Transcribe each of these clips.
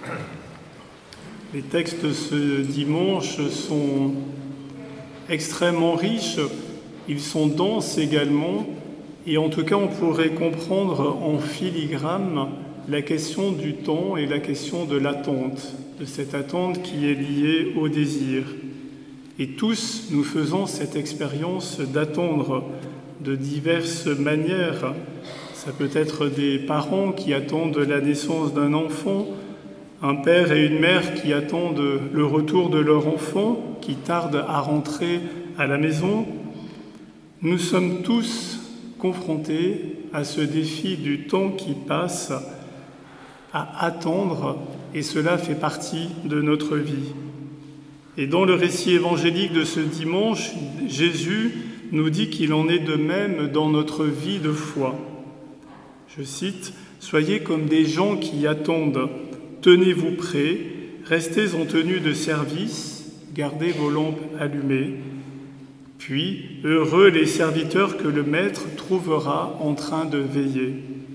Les textes ce dimanche sont extrêmement riches, ils sont denses également, et en tout cas on pourrait comprendre en filigrane la question du temps et la question de l'attente, de cette attente qui est liée au désir. Et tous, nous faisons cette expérience d'attendre de diverses manières. Ça peut être des parents qui attendent la naissance d'un enfant, un père et une mère qui attendent le retour de leur enfant, qui tarde à rentrer à la maison. Nous sommes tous confrontés à ce défi du temps qui passe, à attendre, et cela fait partie de notre vie. Et dans le récit évangélique de ce dimanche, Jésus nous dit qu'il en est de même dans notre vie de foi. Je cite, « Soyez comme des gens qui attendent, tenez-vous prêts, restez en tenue de service, gardez vos lampes allumées. Puis, heureux les serviteurs que le Maître trouvera en train de veiller. »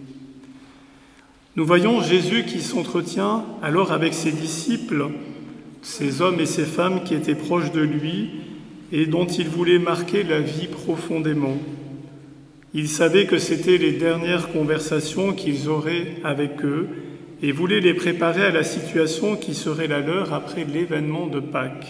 Nous voyons Jésus qui s'entretient alors avec ses disciples, ces hommes et ces femmes qui étaient proches de lui et dont il voulait marquer la vie profondément. Il savait que c'était les dernières conversations qu'ils auraient avec eux et voulait les préparer à la situation qui serait la leur après l'événement de Pâques.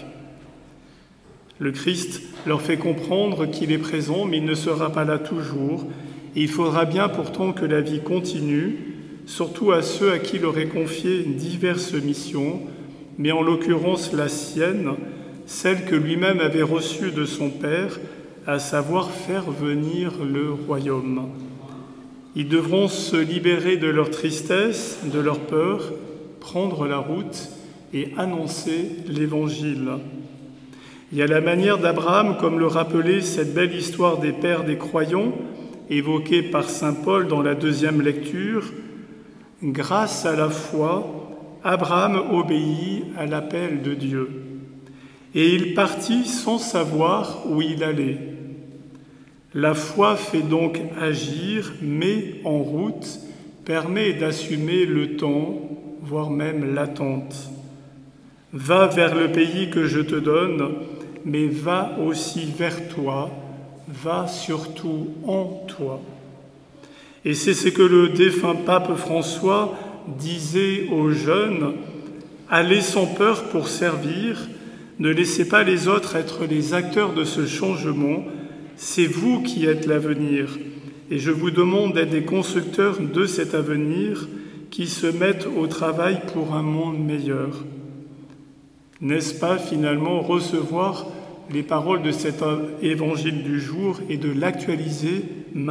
Le Christ leur fait comprendre qu'il est présent, mais il ne sera pas là toujours, et il faudra bien pourtant que la vie continue, surtout à ceux à qui il aurait confié diverses missions, mais en l'occurrence la sienne, celle que lui-même avait reçue de son Père, à savoir faire venir le royaume. Ils devront se libérer de leur tristesse, de leur peur, prendre la route et annoncer l'Évangile. Et à la manière d'Abraham, comme le rappelait cette belle histoire des pères des croyants, évoquée par saint Paul dans la deuxième lecture, grâce à la foi, Abraham obéit à l'appel de Dieu. Et il partit sans savoir où il allait. La foi fait donc agir, met en route, permet d'assumer le temps, voire même l'attente. Va vers le pays que je te donne, mais va aussi vers toi, va surtout en toi. Et c'est ce que le défunt pape François disait aux jeunes, allez sans peur pour servir, ne laissez pas les autres être les acteurs de ce changement, c'est vous qui êtes l'avenir. Et je vous demande d'être des constructeurs de cet avenir qui se mettent au travail pour un monde meilleur. N'est-ce pas finalement recevoir les paroles de cet évangile du jour et de l'actualiser maintenant ?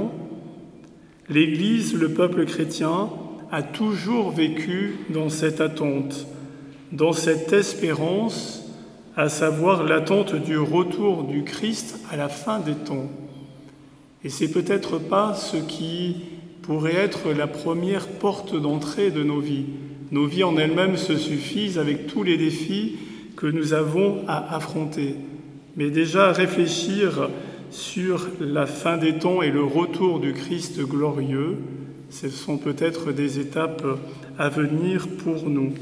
L'Église, le peuple chrétien, a toujours vécu dans cette attente, dans cette espérance, à savoir l'attente du retour du Christ à la fin des temps. Et c'est peut-être pas ce qui pourrait être la première porte d'entrée de nos vies. Nos vies en elles-mêmes se suffisent avec tous les défis que nous avons à affronter. Mais déjà réfléchir sur la fin des temps et le retour du Christ glorieux, ce sont peut-être des étapes à venir pour nous.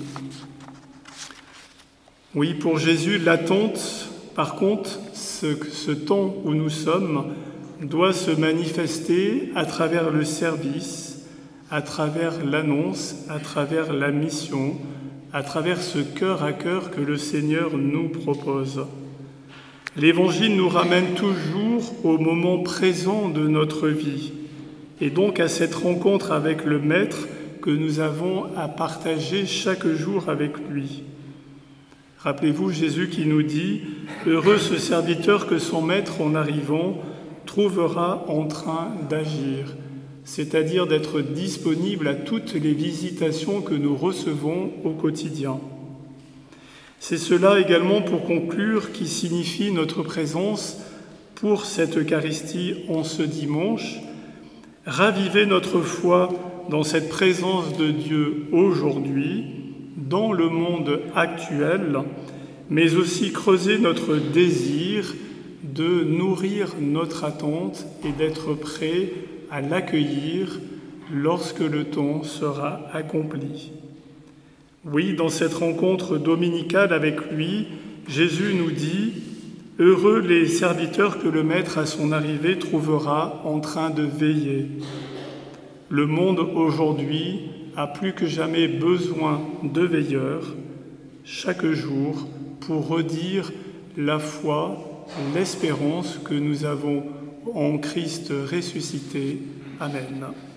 Oui, pour Jésus, l'attente, par contre, ce temps où nous sommes, doit se manifester à travers le service, à travers l'annonce, à travers la mission, à travers ce cœur à cœur que le Seigneur nous propose. L'Évangile nous ramène toujours au moment présent de notre vie, et donc à cette rencontre avec le Maître que nous avons à partager chaque jour avec lui. Rappelez-vous Jésus qui nous dit « Heureux ce serviteur que son Maître en arrivant trouvera en train d'agir », c'est-à-dire d'être disponible à toutes les visitations que nous recevons au quotidien. C'est cela également, pour conclure, qui signifie notre présence pour cette Eucharistie en ce dimanche. Raviver notre foi dans cette présence de Dieu aujourd'hui, dans le monde actuel, mais aussi creuser notre désir de nourrir notre attente et d'être prêt à l'accueillir lorsque le temps sera accompli. Oui, dans cette rencontre dominicale avec lui, Jésus nous dit « Heureux les serviteurs que le Maître à son arrivée trouvera en train de veiller ». Le monde aujourd'hui a plus que jamais besoin de veilleurs, chaque jour, pour redire la foi, l'espérance que nous avons en Christ ressuscité. Amen.